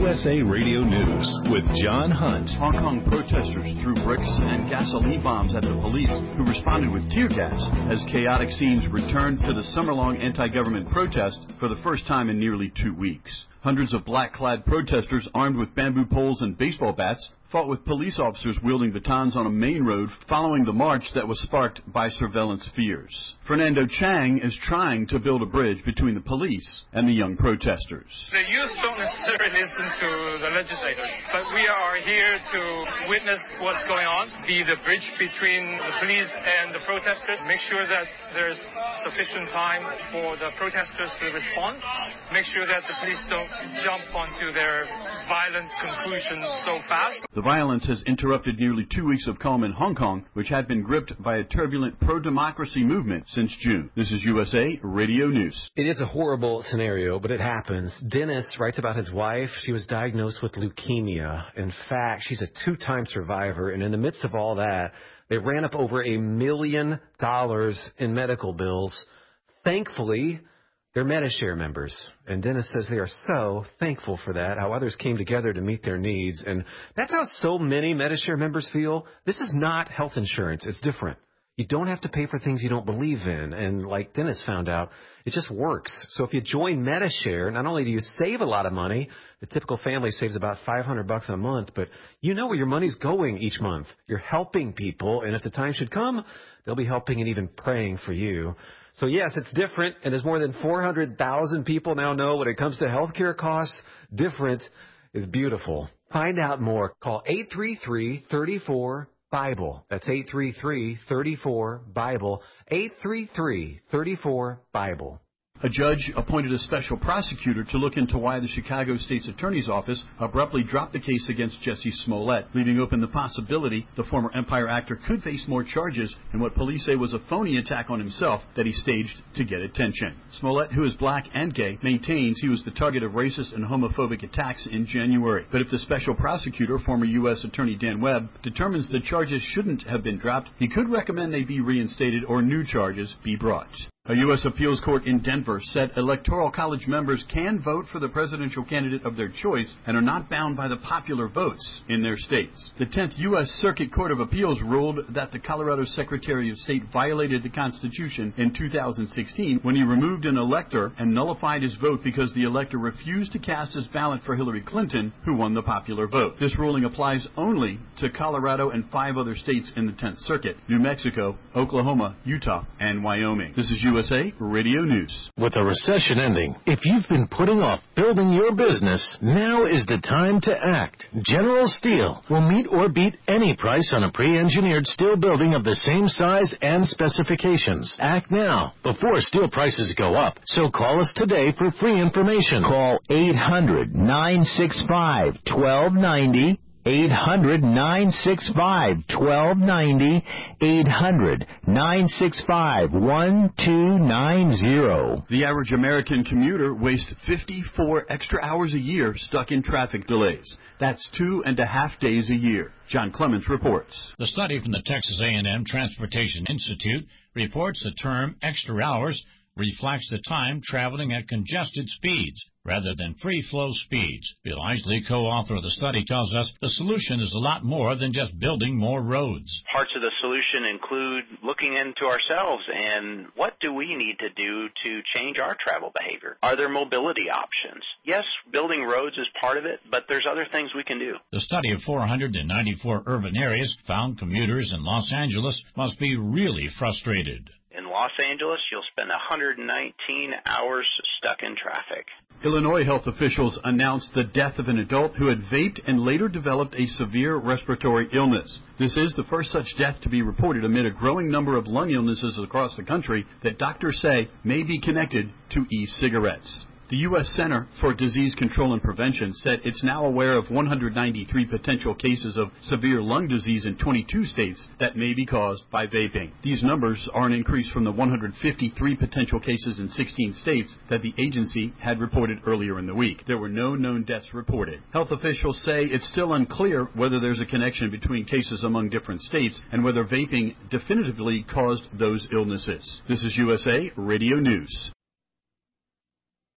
USA Radio News with John Hunt. Hong Kong protesters threw bricks and gasoline bombs at the police, who responded with tear gas as chaotic scenes returned to the summer-long anti-government protest for the first time in nearly 2 weeks. Hundreds of black-clad protesters armed with bamboo poles and baseball bats fought with police officers wielding batons on a main road following the march that was sparked by surveillance fears. Fernando Chang is trying to build a bridge between the police and the young protesters. The youth don't necessarily listen to the legislators, but we are here to witness what's going on, be the bridge between the police and the protesters, make sure that there's sufficient time for the protesters to respond, make sure that the police don't jump onto their violent conclusions so fast. The violence has interrupted nearly 2 weeks of calm in Hong Kong, which had been gripped by a turbulent pro-democracy movement since June. This is USA Radio News. It is a horrible scenario, but it happens. Dennis writes about his wife. She was diagnosed with leukemia. In fact, she's a 2-time survivor, and in the midst of all that, they ran up over $1 million in medical bills. Thankfully, they're Medi-Share members, and Dennis says they are so thankful for that, how others came together to meet their needs. And that's how so many Medi-Share members feel. This is not health insurance. It's different. You don't have to pay for things you don't believe in. And like Dennis found out, it just works. So if you join Medi-Share, not only do you save a lot of money, the typical family saves about $500 a month, but you know where your money's going each month. You're helping people, and if the time should come, they'll be helping and even praying for you. So, yes, it's different, and as more than 400,000 people now know when it comes to healthcare costs, different is beautiful. Find out more. Call 833-34-BIBLE. That's 833-34-BIBLE. 833-34-BIBLE. A judge appointed a special prosecutor to look into why the Chicago State's Attorney's Office abruptly dropped the case against Jussie Smollett, leaving open the possibility the former Empire actor could face more charges in what police say was a phony attack on himself that he staged to get attention. Smollett, who is black and gay, maintains he was the target of racist and homophobic attacks in January. But if the special prosecutor, former U.S. Attorney Dan Webb, determines the charges shouldn't have been dropped, he could recommend they be reinstated or new charges be brought. A U.S. appeals court in Denver said Electoral College members can vote for the presidential candidate of their choice and are not bound by the popular votes in their states. The 10th U.S. Circuit Court of Appeals ruled that the Colorado Secretary of State violated the Constitution in 2016 when he removed an elector and nullified his vote because the elector refused to cast his ballot for Hillary Clinton, who won the popular vote. This ruling applies only to Colorado and 5 other states in the 10th Circuit: New Mexico, Oklahoma, Utah, and Wyoming. This is USA Radio News. With the recession ending, if you've been putting off building your business, now is the time to act. General Steel will meet or beat any price on a pre-engineered steel building of the same size and specifications. Act now before steel prices go up. So call us today for free information. Call 800-965-1290. 800-965-1290, 800-965-1290. The average American commuter wastes 54 extra hours a year stuck in traffic delays. That's 2.5 days a year. John Clements reports. The study from the Texas A&M Transportation Institute reports the term extra hours reflects the time traveling at congested speeds rather than free-flow speeds. Bill Isley, co-author of the study, tells us the solution is a lot more than just building more roads. Parts of the solution include looking into ourselves and what do we need to do to change our travel behavior? Are there mobility options? Yes, building roads is part of it, but there's other things we can do. The study of 494 urban areas found commuters in Los Angeles must be really frustrated. In Los Angeles, you'll spend 119 hours stuck in traffic. Illinois health officials announced the death of an adult who had vaped and later developed a severe respiratory illness. This is the first such death to be reported amid a growing number of lung illnesses across the country that doctors say may be connected to e-cigarettes. The U.S. Center for Disease Control and Prevention said it's now aware of 193 potential cases of severe lung disease in 22 states that may be caused by vaping. These numbers are an increase from the 153 potential cases in 16 states that the agency had reported earlier in the week. There were no known deaths reported. Health officials say it's still unclear whether there's a connection between cases among different states and whether vaping definitively caused those illnesses. This is USA Radio News.